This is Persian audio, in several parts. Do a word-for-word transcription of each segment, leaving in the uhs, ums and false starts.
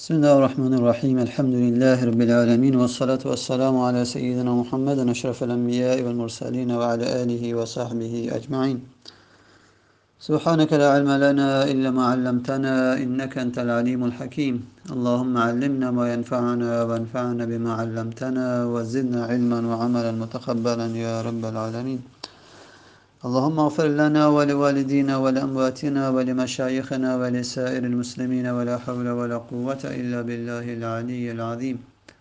بسم الله الرحمن الرحيم الحمد لله رب العالمين والصلاة والسلام على سيدنا محمد أشرف الأنبياء والمرسلين وعلى آله وصحبه أجمعين. سبحانك لا علم لنا إلا ما علمتنا إنك أنت العليم الحكيم. اللهم علمنا ما ينفعنا وانفعنا بما علمتنا وزدنا علما وعملا متقبلا يا رب العالمين. اللهم اغفر لنا ولوالدينا ولأمواتنا ولمشايخنا ولسائر المسلمين ولا حول ولا قوة إلا بالله العلي العظيم.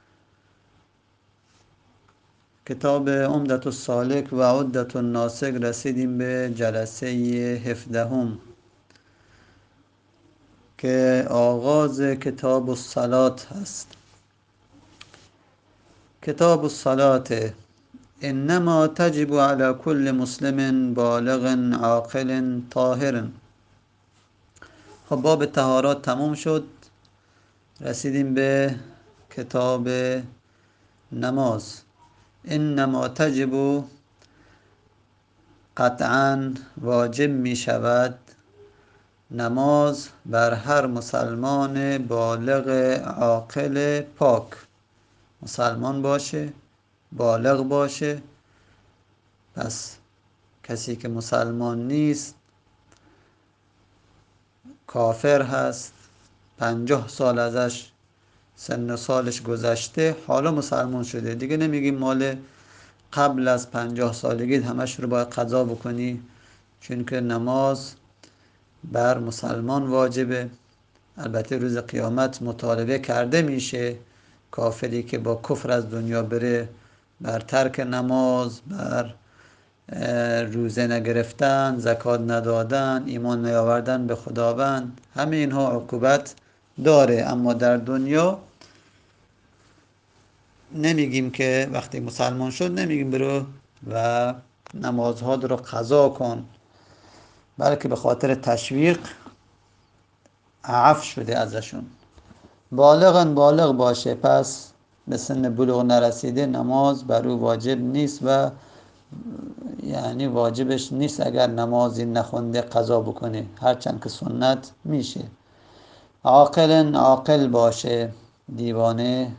کتاب عمدة السالک و عدة الناسک رسیدیم به جلسه هفدهم که آغاز کتاب الصلاة هست. کتاب الصلاة انما تجب على كل مسلم بالغ عاقل طاهر. خب باب طهارات تموم شد، رسیدیم به کتاب نماز. انما تجب قطعا واجب می شود نماز بر هر مسلمان بالغ عاقل پاک، مسلمان باشه، بالغ باشه. پس کسی که مسلمان نیست، کافر هست، پنجاه سال ازش سن سالش گذشته، حالا مسلمان شده، دیگه نمیگیم مال قبل از پنجاه سالگی همش رو باید قضا بکنی، چون که نماز بر مسلمان واجبه. البته روز قیامت مطالبه کرده میشه کافری که با کفر از دنیا بره بر ترک نماز، بر روزه نگرفتن، زکات ندادن، ایمان نیاوردن به خداوند، همه اینها عقوبت داره. اما در دنیا نمیگیم که وقتی مسلمان شد نمیگیم برو و نمازها رو قضا کن، بلکه به خاطر تشویق عفو شده ازشون. بالغن بالغ باشه، پس به سن بلوغ نرسیده نماز بر او واجب نیست و یعنی واجبش نیست اگر نمازی نخونده قضا بکنه، هرچند که سنت میشه. عاقل عاقل باشه، دیوانه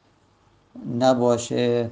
نباشه.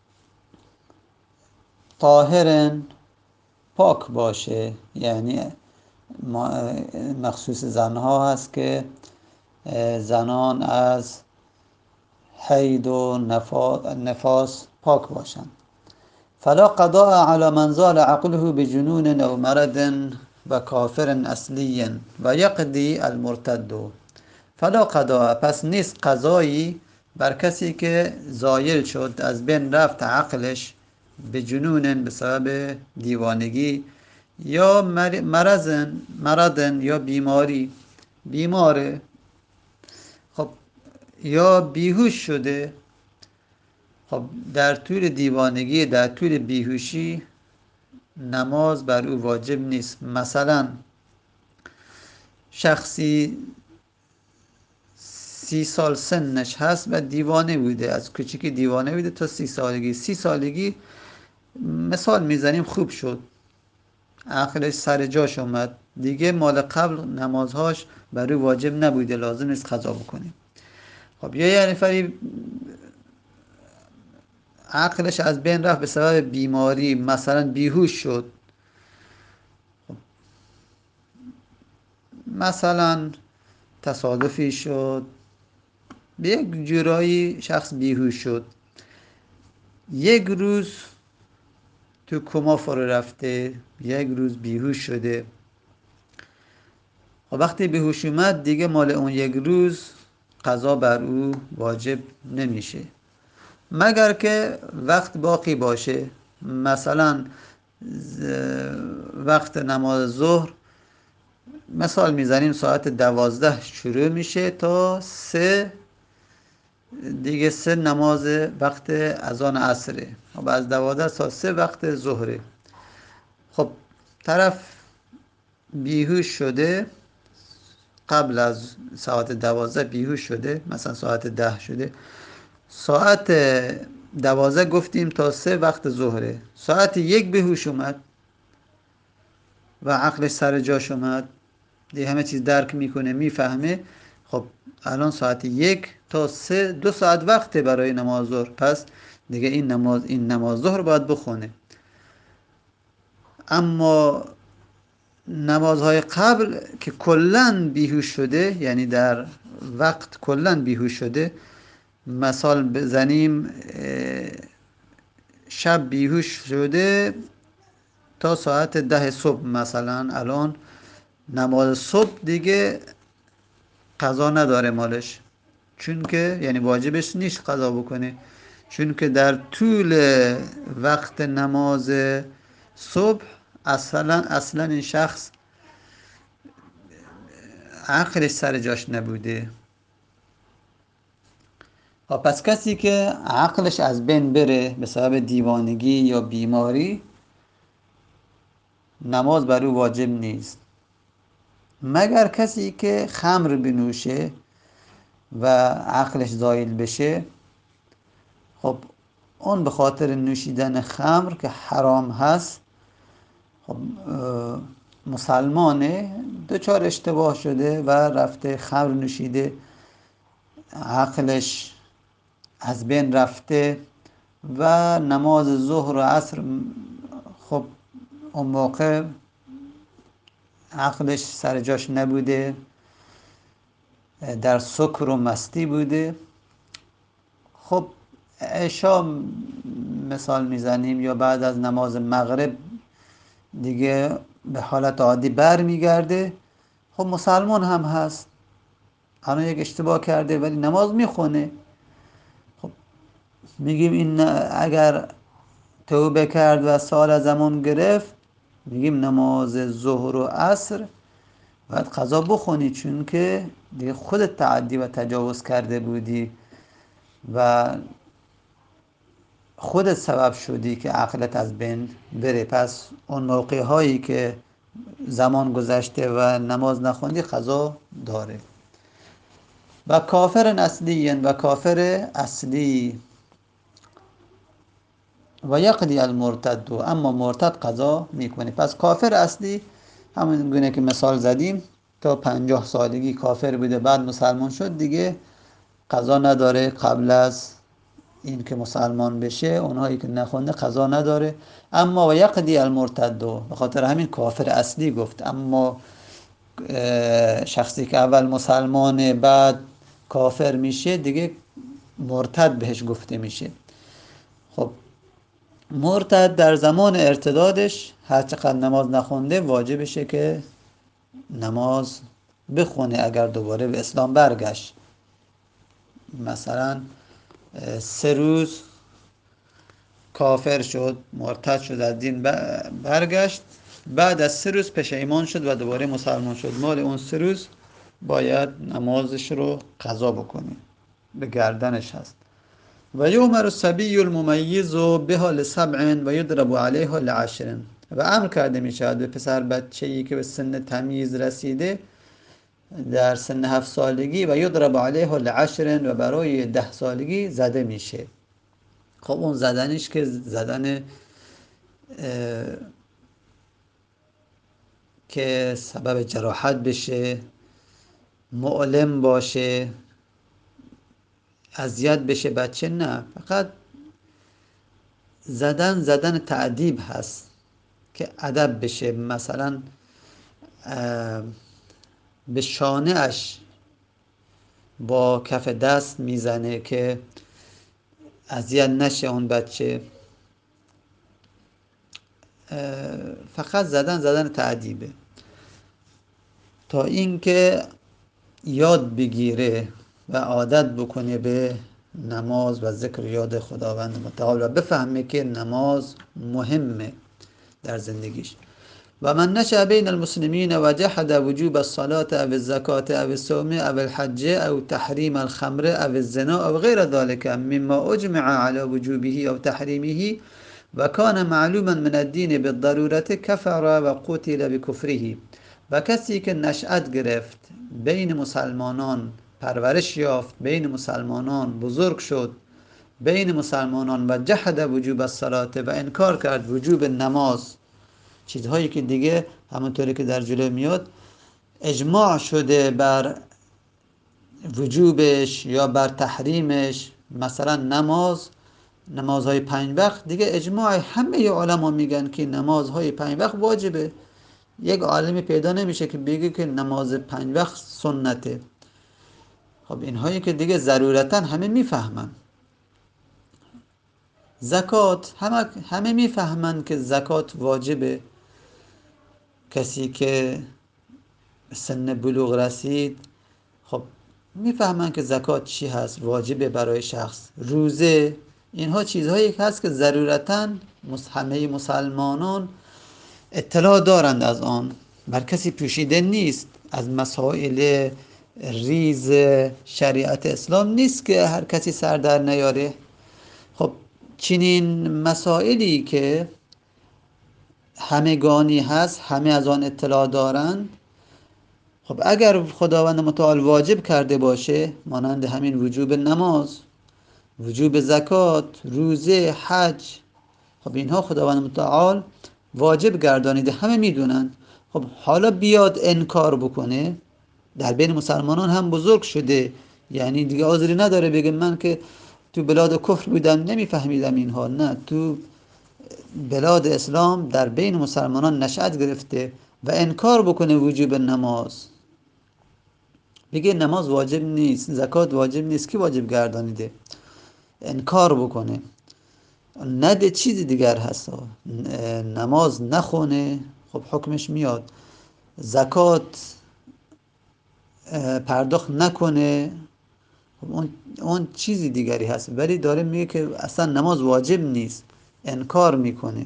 طاهرن پاک باشه، یعنی مخصوص زنها هست که زنان از حید و نفاس پاک باشند. فلا قضاء على من زال عقله بجنون او مرض و کافر اصلی و یقضی المرتد. فلا قضاء، پس نیست قضایی بر کسی که زایل شد، از بین رفت عقلش، به جنون به سبب دیوانگی، یا مرضن مرضن یا بیماری، بیماره، خب یا بیهوش شده. خب در طول دیوانگی، در طول بیهوشی نماز بر او واجب نیست. مثلا شخصی سی سال سنش هست و دیوانه بوده، از کوچیکی دیوانه بوده تا سی سالگی. سی سالگی مثال میزنیم خوب شد، عقلش سر جاش اومد، دیگه مال قبل نمازهاش بر او واجب نبوده، لازم نیست قضا بکنیم. خب یه نفری عقلش از بین رفت به سبب بیماری، مثلا بیهوش شد، مثلا تصادفی شد، به یک جورایی شخص بیهوش شد، یک روز تو کما فرو رفته، یک روز بیهوش شده. و وقتی بیهوش اومد دیگه مال اون یک روز قضا بر او واجب نمیشه، مگر که وقت باقی باشه. مثلا وقت نماز ظهر مثال میزنیم ساعت دوازده شروع میشه تا سه، دیگه سه نماز وقت اذان عصره، و از دوازده تا سه وقت ظهره. خب طرف بیهوش شده، قبل از ساعت دوازده بیهوش شده، مثلا ساعت ده شده، ساعت دوازده گفتیم تا سه وقت ظهره، ساعت یک بیهوش اومد و عقلش سر جاش اومد، دیگه همه چیز درک میکنه، میفهمه. خب الان ساعت یک تا سه دو ساعت وقته برای نماز ظهر، پس دیگه این نماز این نماز ظهر باید بخونه. اما نمازهای قبل که کلا بیهوش شده، یعنی در وقت کلا بیهوش شده، مثال بزنیم شب بیهوش شده تا ساعت ده صبح مثلا، الان نماز صبح دیگه قضا نداره مالش، چون که یعنی واجبش نیست قضا بکنه، چون که در طول وقت نماز صبح اصلا اصلا این شخص عقلش سر جاش نبوده. پس کسی که عقلش از بین بره به سبب دیوانگی یا بیماری، نماز بر او واجب نیست، مگر کسی که خمر بنوشه و عقلش زایل بشه. خب اون به خاطر نوشیدن خمر که حرام هست، خب مسلمانه دچار اشتباه شده و رفته خمر نوشیده، عقلش از بین رفته و نماز ظهر و عصر خب اون موقع عقلش سر جاش نبوده، در سکر و مستی بوده. خب عشا مثال میزنیم یا بعد از نماز مغرب دیگه به حالت عادی بر میگرده، خب مسلمان هم هست، الان یک اشتباه کرده ولی نماز میخونه. خب میگیم این اگر توبه کرد و سال از زمان گرفت، میگیم نماز ظهر و عصر باید قضا بخونی، چون که دیگه خودت تعدی و تجاوز کرده بودی و خودت سبب شدی که عقلت از بین بره. پس اون موقع هایی که زمان گذشته و نماز نخوندی قضا داره. و کافر اصلی و کافر اصلی و یقضی المرتد، اما مرتد قضا میکنه. پس کافر اصلی همون گونه که مثال زدیم، تا پنجاه سالگی کافر بوده بعد مسلمان شد، دیگه قضا نداره قبل از این که مسلمان بشه، اونهایی که نخونده قضا نداره. اما و یقضی المرتد، به خاطر همین کافر اصلی گفت. اما شخصی که اول مسلمانه بعد کافر میشه دیگه مرتد بهش گفته میشه. خب مرتد در زمان ارتدادش هر چقدر نماز نخونده واجبشه که نماز بخونه. اگر دوباره به اسلام برگشت، مثلا سه روز کافر شد، مرتد شد، از دین برگشت، بعد از سه روز پشیمان شد و دوباره مسلمان شد، مال اون سه روز باید نمازش رو قضا بکنه، به گردنش هست. و یؤمر الصبی الممیز بها لسبع و یضرب علیها لعشر، و امر کرده می شود به پسر بچه‌ای که به سن تمییز رسیده در سن هفت سالگی، و یضرب علیها لعشر، و برای ده سالگی زده میشه. خب اون زدنش که زدن که سبب جراحت بشه، مؤلم باشه، اذیت بشه بچه، نه، فقط زدن زدن تعذیب هست که ادب بشه. مثلا به شانه اش با کف دست میزنه که اذیت نشه اون بچه، فقط زدن زدن تعذیبه، تا اینکه یاد بگیره و عادت بکنه به نماز و ذکر یاد خداوند متعال و بفهمه که نماز مهمه در زندگیش. و من نشأ بین المسلمین و جحد وجوب الصلاة او الزکاة او الصوم او الحج او تحریم الخمر او الزنا او غیر ذلك مما اجمع على وجوبه او تحریمه و کان معلوما من الدین بالضرورة کفر و قتل بکفره. و کسی که نشأت گرفت بین مسلمانان، پرورش یافت بین مسلمانان، بزرگ شد بین مسلمانان، و جحد وجوب الصلاة، و انکار کرد وجوب نماز، چیزهایی که دیگه همونطوری که در جلو میاد اجماع شده بر وجوبش یا بر تحریمش، مثلا نماز، نمازهای پنج وقت دیگه اجماع همه علما میگن که نمازهای پنج وقت واجبه. یک عالمی پیدا نمیشه که بگه که نماز پنج وقت سنته. خب اینهایی که دیگه ضرورتا همه میفهمن. زکات، همه همه میفهمن که زکات واجبه. کسی که سن بلوغ رسید خب میفهمن که زکات چی هست، واجبه برای شخص. روزه، اینها چیزهایی هست که ضرورتا همه مسلمانان اطلاع دارند از آن، بر کسی پوشیده نیست. از مسائل ریز شریعت اسلام نیست که هر کسی سر در نیاره. خب چنین مسائلی که همگانی هست، همه از آن اطلاع دارند، خب اگر خداوند متعال واجب کرده باشه، مانند همین وجوب نماز، وجوب زکات، روزه، حج، خب اینها خداوند متعال واجب گردانیده، همه میدونن. خب حالا بیاد انکار بکنه، در بین مسلمانان هم بزرگ شده، یعنی دیگه عذری نداره بگه من که تو بلاد کفر بودم نمیفهمیدم اینها. نه، تو بلاد اسلام در بین مسلمانان نشأت گرفته و انکار بکنه وجوب نماز، بگه نماز واجب نیست، زکات واجب نیست، کی واجب گردانیده، انکار بکنه، نده چیز دیگر هست، نماز نخونه، خب حکمش میاد. زکات پرداخت نکنه، خب اون اون چیزی دیگری هست، ولی داره میگه که اصلا نماز واجب نیست، انکار میکنه،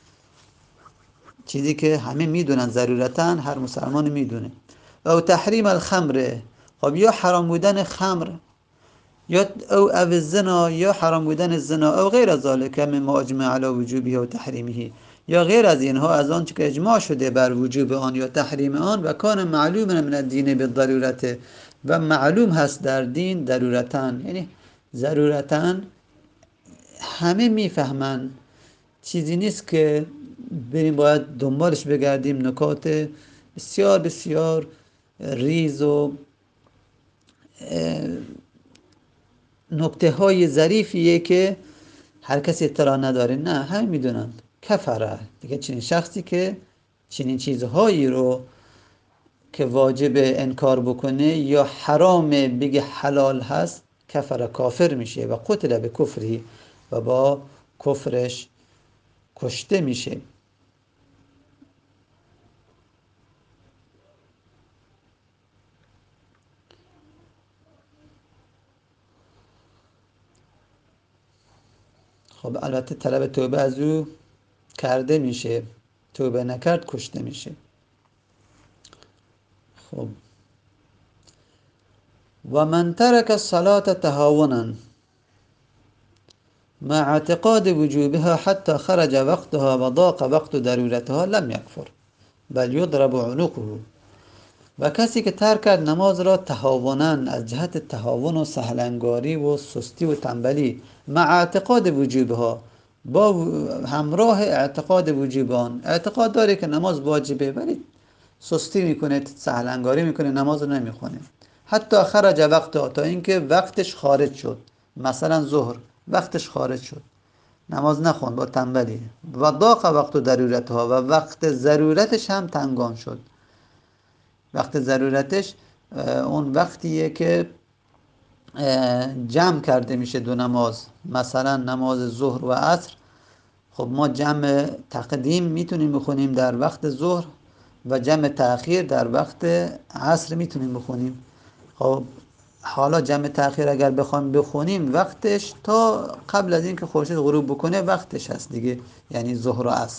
چیزی که همه میدونن، ضرورتا هر مسلمان میدونه. او تحریم الخمر، خب یا حرام بودن خمر، یا او او زنا، یا حرام بودن زنا، او غیر از ذالک مما اجمع علی وجوبه و تحریمه، یا غیر از اینها از آن که اجماع شده بر وجوب آن یا تحریم آن. و کان معلوم من الدین بالضرورت، و معلوم هست در دین ضرورتا، یعنی ضرورتا همه میفهمن، چیزی نیست که بریم باید دنبالش بگردیم. نکات بسیار بسیار ریز و نکته های ظریفیه که هر کسی اطلاع نداره. نه، همه میدونن. کفره دیگه، چنین شخصی که چنین چیزهایی رو که واجب انکار بکنه یا حرام بگه حلال هست، کفره، کافر میشه و قتل به کفری، و با کفرش کشته میشه. خب البته طلب توبه از او کرده میشه، توبه نکرد کشته میشه. خب و من ترک الصلاة تهاونا مع اعتقاد وجوبها حتى خرج وقتها و ضاق وقت ضرورتها لم يكفر بل يضرب عنقه. و کسی که ترک کرد نماز را تهاونا، از جهت تهاون و سهلنگاری و سستی و تنبلی، مع اعتقاد وجوبها، با همراه اعتقاد وجوب آن، اعتقاد داره که نماز واجبه ولی سستی میکنه، سهلنگاری میکنه، نماز رو نمیخونه. حتی خرج وقتها، تا اینکه وقتش خارج شد، مثلا ظهر وقتش خارج شد، نماز نخوند با تنبلی. و ضاق وقت ضرورتها، و وقت ضرورتش هم تنگان شد. وقت ضرورتش اون وقتیه که جمع کرده میشه دو نماز، مثلا نماز ظهر و عصر. خب ما جمع تقدیم میتونیم بخونیم در وقت ظهر و جمع تأخیر در وقت عصر میتونیم بخونیم. خب حالا جمع تأخیر اگر بخوایم بخونیم، وقتش تا قبل از این که خورشید غروب بکنه وقتش هست دیگه، یعنی ظهر و عصر.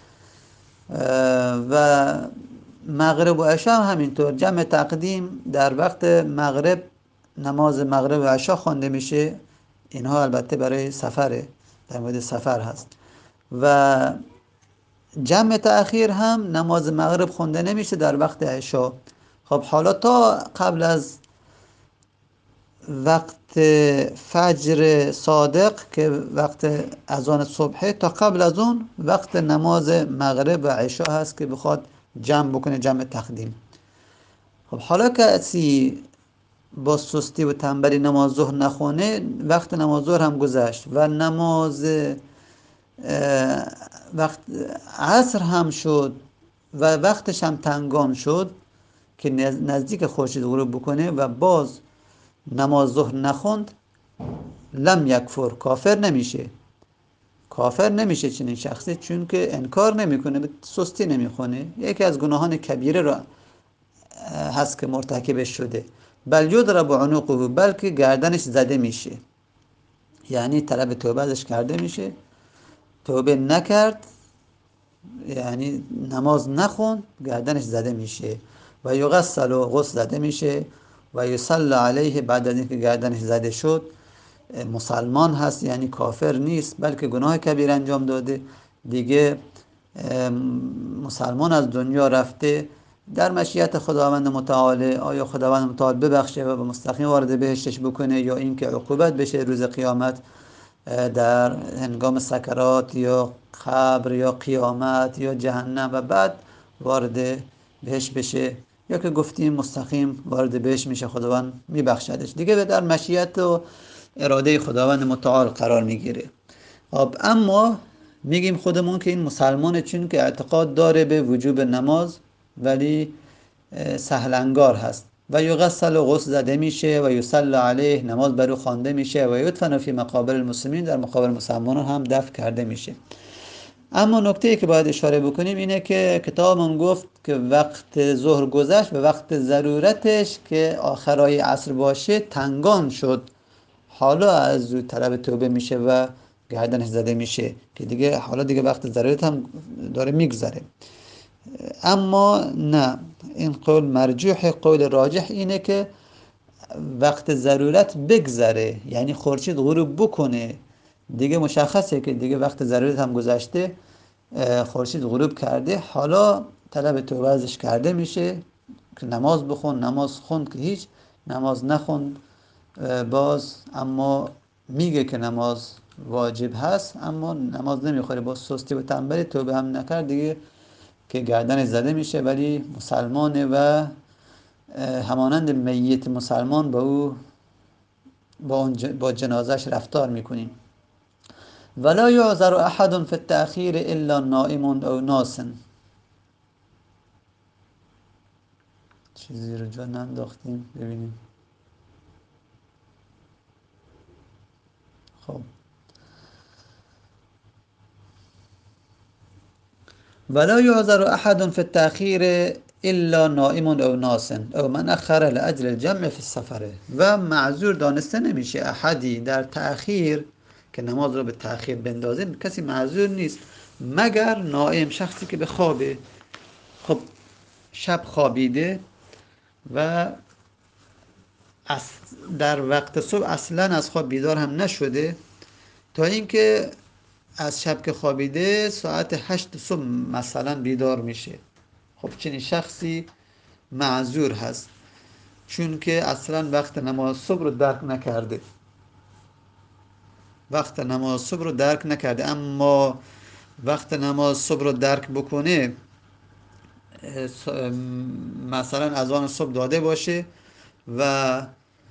و مغرب و عشا هم همینطور، جمع تقدیم در وقت مغرب، نماز مغرب و عشا خوانده میشه. اینها البته برای سفره، در مورد سفر هست. و جمع تأخیر هم نماز مغرب خونده نمیشه در وقت عشا. خب حالا تا قبل از وقت فجر صادق که وقت اذان صبحه، تا قبل از اون وقت نماز مغرب و عشا هست که بخواد جمع بکنه، جمع تقدیم. خب حالا کسی با سستی و تنبلی نماز ظهر نخونه، وقت نماز ظهر هم گذشت و نماز وقت عصر هم شد و وقتش هم تنگان شد که نزدیک خورشید غروب بکنه و باز نماز ظهر نخوند، لم یکفر، کافر نمیشه. کافر نمیشه چنین شخصی، چون که انکار نمیکنه، به سستی نمیخونه. یکی از گناهان کبیره را هست که مرتکبش شده. بل یضرب عنقه، بلکه گردنش زده میشه، یعنی طلب توبه ازش کرده میشه. توبه نکرد، یعنی نماز نخوند، گردنش زده میشه. و یغسل، و غسل زده میشه. و یصلی علیه، بعد از اینکه گردنش زده شد مسلمان هست، یعنی کافر نیست، بلکه گناه کبیر انجام داده، دیگه مسلمان از دنیا رفته، در مشیت خداوند متعال. آیا خداوند متعال ببخشه و به مستقیم وارد بهشتش بکنه، یا اینکه عقوبت بشه روز قیامت در هنگام سکرات یا قبر یا قیامت یا جهنم و بعد وارد بهشت بشه، یا که گفتیم مستقیم وارد بهشت میشه، خداوند میبخشدش، دیگه در مشیت و اراده خداوند متعال قرار میگیره. خب اما میگیم خودمون که این مسلمانه، چون که اعتقاد داره به وجوب نماز ولی سهلنگار هست. و یغسل، و غسل زده میشه. و یصلی علیه، نماز برو خوانده میشه. و یدفن فی مقابر المسلمین، در مقابر مسلمانان هم دفن کرده میشه. اما نکته ای که باید اشاره بکنیم اینه که کتابمون گفت که وقت ظهر گذشت و وقت ضرورتش که آخرای عصر باشه تنگان شد، حالا از طلب توبه میشه و گردنش زده میشه، که دیگه حالا دیگه وقت ضرورت هم داره میگذره. اما نه، این قول مرجوح، قول راجح اینه که وقت ضرورت بگذره، یعنی خورشید غروب بکنه، دیگه مشخصه که دیگه وقت ضرورت هم گذشته، خورشید غروب کرده، حالا طلب توبه ازش کرده میشه که نماز بخون. نماز خوند که هیچ، نماز نخوند باز، اما میگه که نماز واجب هست، اما نماز نمیخوره، با سستی و تنبلی توبه هم نکرد دیگه که گردن زده میشه، ولی مسلمانه و همانند میت مسلمان با او با, با جنازش رفتار میکنیم. ولا یعذر احد فی التأخیر الا نائم او ناس. چیزی رو جا ننداختیم، ببینیم. خب ولا یعذر احد فی التأخیر الا نائم او ناس او من اخر لاجل الجمع فی السفر. و معذور دانسته نمیشه احدی در تأخیر که نماز رو به تأخیر بندازه، کسی معذور نیست مگر نائم، شخصی که به خوابه. خب شب خوابیده و در وقت صبح اصلا از خواب بیدار هم نشده، تا اینکه از شب که خوابیده ساعت هشت صبح مثلا بیدار میشه. خب چنین شخصی معذور هست، چون که اصلا وقت نماز صبح رو درک نکرده، وقت نماز صبح رو درک نکرده. اما وقت نماز صبح رو درک بکنه، مثلا اذان صبح داده باشه و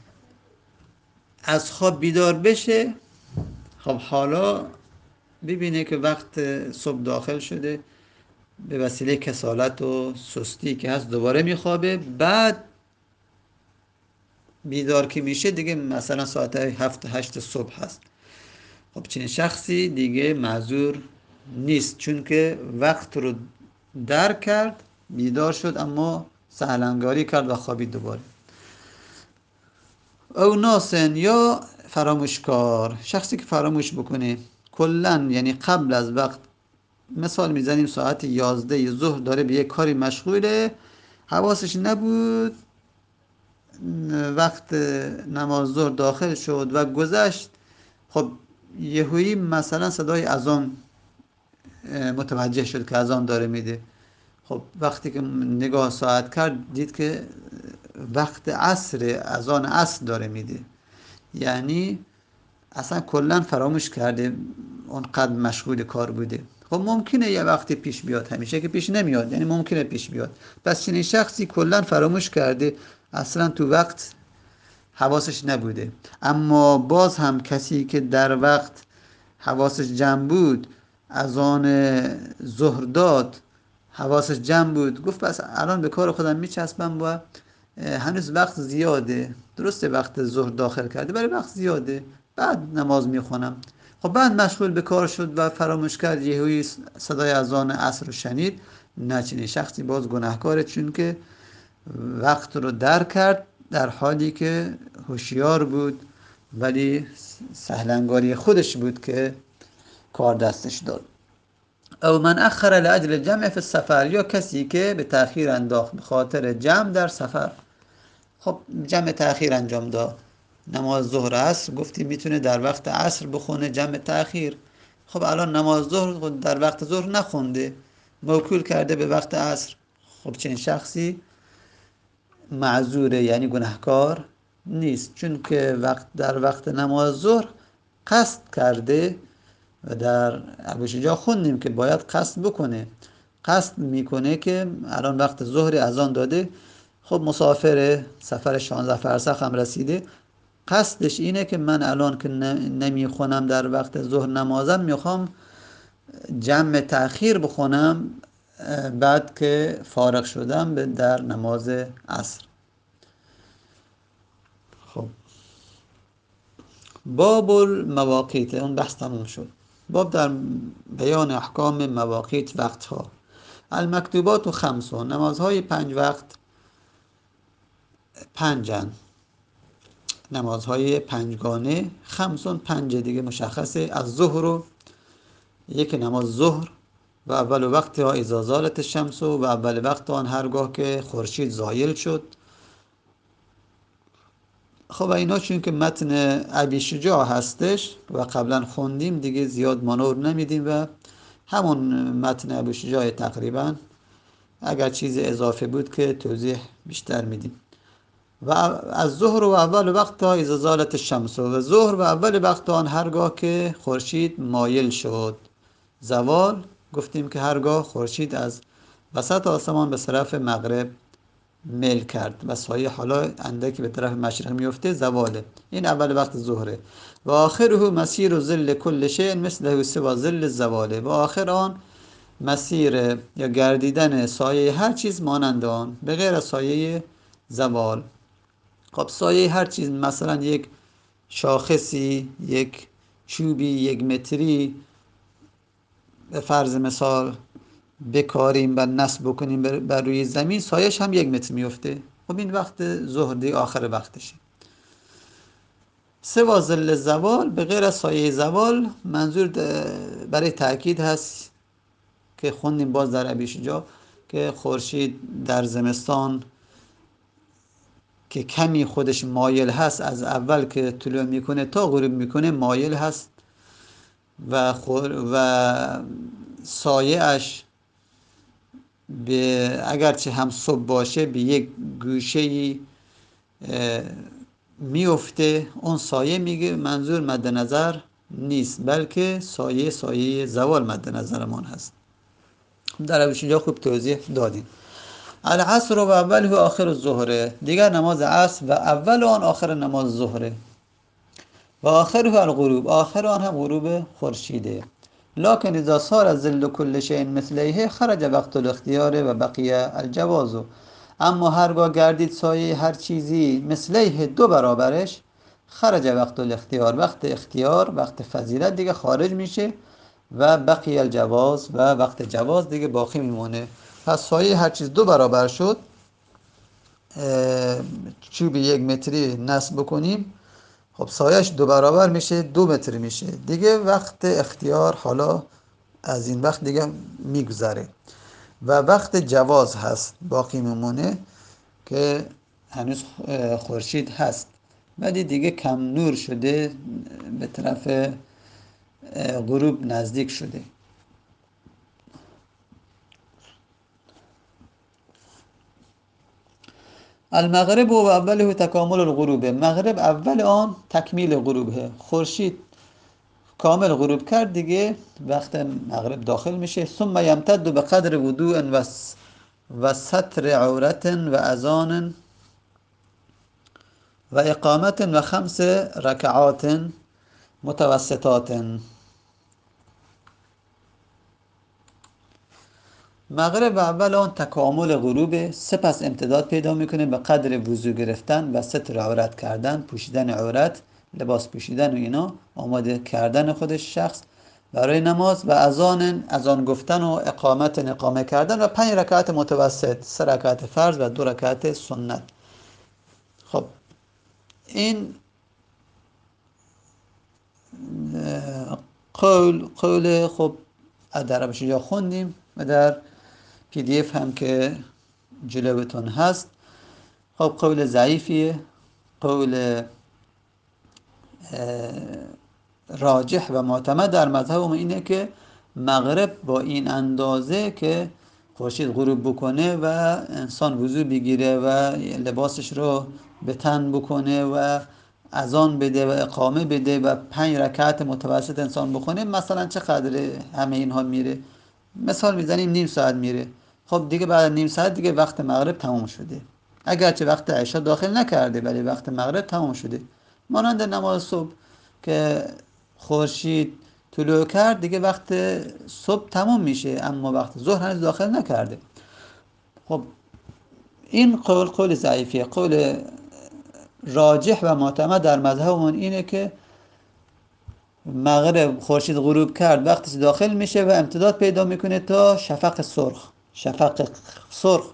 از خواب بیدار بشه، خب حالا ببینه که وقت صبح داخل شده، به وسیله کسالت و سستی که هست دوباره میخوابه، بعد بیدار که میشه دیگه مثلا ساعت هفت هشت صبح هست. خب چنین شخصی دیگه معذور نیست، چون که وقت رو درک کرد، بیدار شد اما سهلنگاری کرد و خوابید دوباره. او ناسن، یا فراموشکار، شخصی که فراموش بکنه کلن، یعنی قبل از وقت، مثال میزنیم ساعت یازده ظهر داره به یک کاری مشغوله، حواسش نبود، وقت نماز ظهر داخل شد و گذشت، خب یهویی مثلا صدای اذان متوجه شد که اذان داره میده. خب وقتی که نگاه ساعت کرد دید که وقت عصر، اذان عصر داره میده، یعنی اصلا کلا فراموش کرده، اونقدر مشغول کار بوده. خب ممکنه یه وقتی پیش بیاد، همیشه که پیش نمیاد، یعنی ممکنه پیش بیاد. پس چنین شخصی کلا فراموش کرده، اصلا تو وقت حواسش نبوده. اما باز هم کسی که در وقت حواسش جمع بود اذان ظهر داد، حواسش جمع بود، گفت پس الان به کار خودم میچسبم و هنوز وقت زیاده، درسته وقت ظهر داخل کرده برای وقت زیاده، بعد نماز میخونم. خب بعد مشغول به کار شد و فراموش کرد، یهویی صدای اذان عصر رو شنید. نه، چنین شخصی باز گناهکاره، چون که وقت رو در کرد در حالی که هوشیار بود، ولی سهلنگاری خودش بود که کار دستش داد. او من اخر لاجل جمع فی السفر، یا کسی که به تأخیر انداخت به خاطر جمع در سفر. خب جمع تأخیر انجام داد، نماز ظهر عصر گفتیم میتونه در وقت عصر بخونه، جمع تأخیر. خب الان نماز ظهر در وقت ظهر نخونده، موکول کرده به وقت عصر. خب چنین شخصی معذوره، یعنی گناهکار نیست، چون که وقت در وقت نماز ظهر قصد کرده و در ابوشجاع خوندیم که باید قصد بکنه. قصد میکنه که الان وقت ظهر اذان داده، خب مسافر سفر شانزده فرسخ هم رسیده، قصدش اینه که من الان که نمیخونم در وقت ظهر نمازم، میخوام جمع تأخیر بخونم بعد که فارغ شدم در نماز عصر. خب باب المواقیت، اون بحث تموم شد. باب در بیان احکام مواقیت، وقتها. المکتوبات و خمسون، نمازهای پنج وقت پنجن، نمازهای پنجگانه. خمسون پنج دیگه مشخصه، از ظهر و یک نماز ظهر و اول وقتها اذا زالت الشمس، و اول وقت آن هرگاه که خورشید زایل شد. خب اینا چون که متن ابی شجاع هستش و قبلا خوندیم دیگه زیاد مانور نمیدیم و همون متن ابی شجاع تقریبا، اگر چیز اضافه بود که توضیح بیشتر میدیم. و از ظهر و اول وقت تا اذا زالت الشمس، و ظهر و اول وقت آن هرگاه که خورشید مایل شد. زوال گفتیم که هرگاه خورشید از وسط آسمان به طرف مغرب میل کرد و سایه حالا اندکی به طرف مشرق میفته، زواله. این اول وقت ظهره. و آخره مسیر ظل کل شیء مثله سوى ظل الزواله، و آخر آن مسیر یا گردیدن سایه هر چیز مانند آن به غیر از سایه زوال. خب سایه هر چیز، مثلا یک شاخصی، یک چوبی یک متری به فرض مثال بکاریم و نصب بکنیم بر روی زمین، سایش هم یک متر میفته. خب این وقت ظهر دی آخر وقتشه. سوا ظل زوال، به غیر از سایه زوال، منظور برای تأکید هست که خوندیم باز در ابی شجاع که خورشید در زمستان که کمی خودش مایل هست، از اول که طلوع میکنه تا غروب میکنه مایل هست و خور و سایه اش به اگرچه هم صبح باشه به یک گوشه میفته، اون سایه میگه منظور مد نظر نیست، بلکه سایه سایه زوال مد نظرمان هست. در ابوشجاع خوب توضیح دادیم. العصر و اول و آخر الظهر، دیگر نماز عصر و اول آن آخر نماز ظهره. و آخر و الغروب، آخر آن هم غروب خورشیده. لكن اذا صار ظل كل شيء مثلیه خرج وقت الاختیار و بقی الجواز. اما هرگاه گردید سایه هر چیزی مثلیه دو برابرش، خرج وقت الاختیار، وقت اختیار وقت فضیلت دیگه خارج میشه و بقی الجواز، و وقت جواز دیگه باقی میمونه. پس سایه هر چیز دو برابر شد، چوب یک متری نصب بکنیم، خب سایهش دو برابر میشه، دو متر میشه دیگه. وقت اختیار حالا از این وقت دیگه میگذره و وقت جواز هست باقی میمونه که هنوز خورشید هست ولی دیگه کم نور شده، به طرف غروب نزدیک شده. المغرب و اوله تکامل الغروب، مغرب اول آن تکمیل غروبه، خورشید کامل غروب کرد دیگه وقت مغرب داخل میشه. ثم یمتد به قدر وضوء و و ستر عورت و اذان و اقامت و خمس رکعات متوسطات. مغرب اول آن تکامل غروب، سپس امتداد پیدا میکنه به قدر وضو گرفتن و ستر عورت کردن، پوشیدن عورت، لباس پوشیدن و اینا، آماده کردن خودش شخص برای نماز و اذان اذان گفتن و اقامت اقامه کردن و پنج رکعت متوسط، سه رکعت فرض و دو رکعت سنت. خب این قول قول خب در روش جا خوندیم و در پی دی اف هم که جلوتون هست. خب قول ضعیفیه. قول راجح و معتمد در مذهب ما اینه که مغرب با این اندازه که خورشید غروب بکنه و انسان وضو بگیره و لباسش رو به تن بکنه و اذان بده و اقامه بده و پنج رکعت متوسط انسان بخونه، مثلا چقدر همه اینها میره؟ مثال میزنیم نیم ساعت میره. خب دیگه بعد نیم ساعت دیگه وقت مغرب تمام شده، اگرچه وقت عشا داخل نکرده ولی وقت مغرب تمام شده. مانند نماز صبح که خورشید طلوع کرد دیگه وقت صبح تمام میشه اما وقت ظهر هنوز داخل نکرده. خب این قول قول ضعیفیه. قول راجح و معتمد در مذهبمون اینه که مغرب خورشید غروب کرد وقتش داخل میشه و امتداد پیدا میکنه تا شفق سرخ. شفق سرخ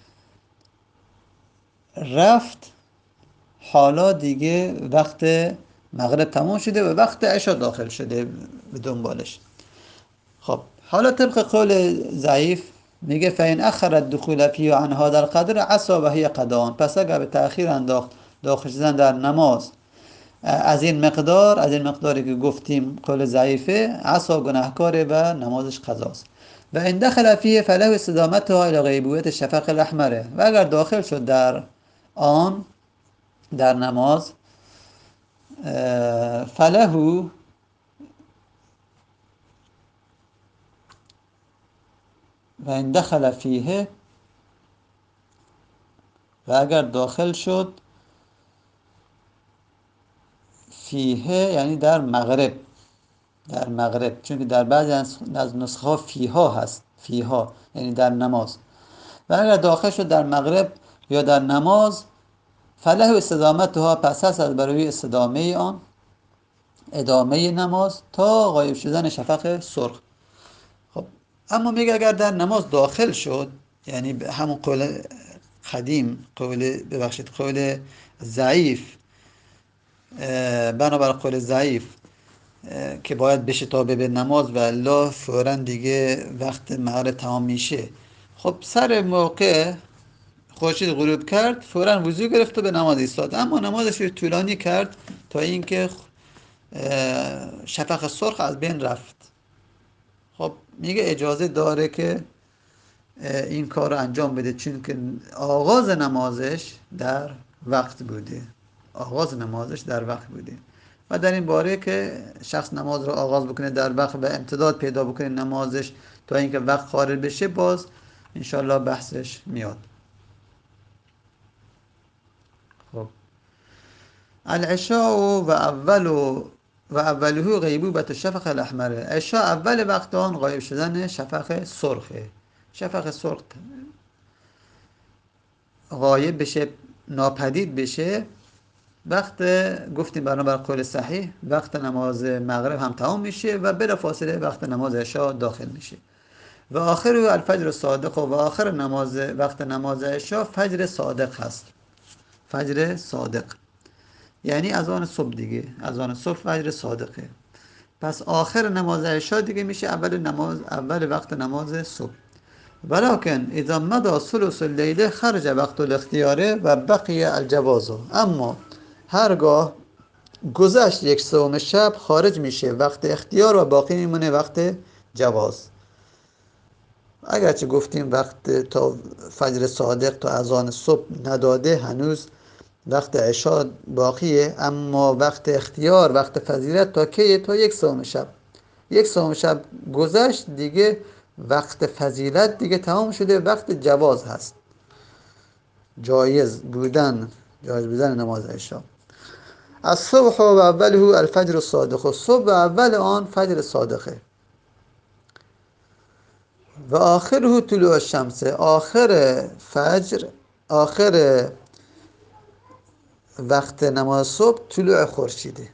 رفت، حالا دیگه وقت مغرب تمام شده و وقت عشا داخل شده به دنبالش. خب حالا طبق قول ضعیف میگه فین اخر الدخول فی عن هذا القدر عصا و هی قدان. پس اگر به تأخیر انداخت داخل شدن در نماز از این مقدار، از این مقداری که گفتیم قول ضعیفه، عصا گناهکاره و نمازش قضاست. و ان دخل فیه فله استدامتها الی غیبوبة شفق الاحمر. و اگر داخل شد در آن، در نماز، فله و ان دخل فیه، و اگر داخل شد فیه یعنی در مغرب، در مغرب، چون که در بعضی از نسخه ها فیها هست، فیها یعنی در نماز. و اگر داخل شد در مغرب یا در نماز، فله استدامتها، پس هست از برای استدامه آن، ادامه نماز تا غایب شدن شفق سرخ. خب اما میگه اگر در نماز داخل شد، یعنی همون قول قدیم، قول ببخشید قول ضعیف، بنابر قول ضعیف که باید بشتابه به نماز و الا فوراً دیگه وقت مغرب تمام میشه. خب سر موقع خورشید غروب کرد فوراً وضو گرفت و به نماز ایستاد، اما نمازش رو طولانی کرد تا اینکه شفق سرخ از بین رفت. خب میگه اجازه داره که این کار رو انجام بده، چون که آغاز نمازش در وقت بوده، آغاز نمازش در وقت بوده. و در این باره که شخص نماز رو آغاز بکنه در وقت و امتداد پیدا بکنه نمازش تا اینکه وقت خارج بشه، باز انشالله بحثش میاد. خب العشاء و اول و اوله غیبوبة شفق الاحمر. عشاء اول وقت آن غایب شدن شفق سرخه. شفق سرخ غایب بشه، ناپدید بشه، وقت گفتیم بنابر قول صحیح وقت نماز مغرب هم تمام میشه و بلا فاصله وقت نماز عشاء داخل میشه. و آخر الفجر صادق، و آخر نماز وقت نماز عشاء فجر صادق هست. فجر صادق یعنی اذان صبح دیگه، اذان صبح فجر صادقه. پس آخر نماز عشاء دیگه میشه اول نماز، اول وقت نماز صبح. ولكن اذا مضى ثلث الليل خرج وقت الاختیاره و بقی الجواز. اما هرگاه گذشت یک سوم شب خارج میشه وقت اختیار و باقی میمونه وقت جواز. اگرچه گفتیم وقت تا فجر صادق تا اذان صبح نداده، هنوز وقت عشاء باقیه، اما وقت اختیار، وقت فضیلت تا کیه؟ تا یک سوم شب. یک سوم شب گذشت دیگه وقت فضیلت دیگه تمام شده، وقت جواز هست، جایز بودن جایز بودن نماز عشا. الصبح و اوله الفجر الصادق، صبح اول آن فجر صادقه. و آخره طلوع الشمس، آخر فجر، آخر وقت نماز صبح طلوع خورشیده.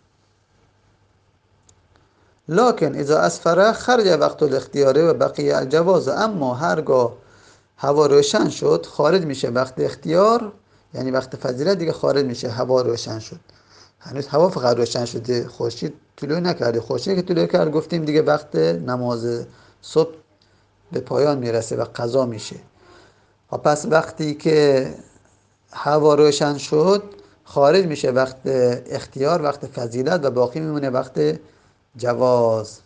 لکن اذا اسفره خرج وقت الاختیاره و بقیه الجواز، اما هرگاه هوا روشن شد خارج میشه وقت اختیار، یعنی وقت فضیلت دیگه خارج میشه، هوا روشن شد. هنوز هوا فقط روشن شده، خورشید طلوع نکرده. خورشید که طلوع کرد گفتیم دیگه وقت نماز صبح به پایان میرسه و قضا میشه. و پس وقتی که هوا روشن شد خارج میشه وقت اختیار، وقت فضیلت، و باقی میمونه وقت جواز.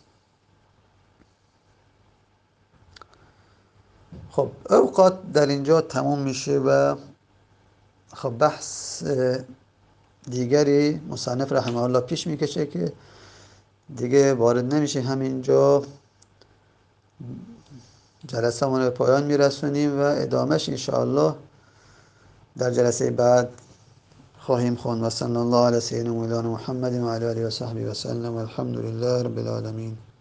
خب اوقات در اینجا تموم میشه و خب بحث دیگری مصنف رحمه الله پیش میکشه که دیگه وارد نمیشه. همینجا جلسه مون به پایان میرسونیم و ادامهش انشاءالله در جلسه بعد خواهیم خوند. و صلی الله علی سیدنا مولانا محمد و علی آله و صحبه و سلم و الحمد لله رب العالمین.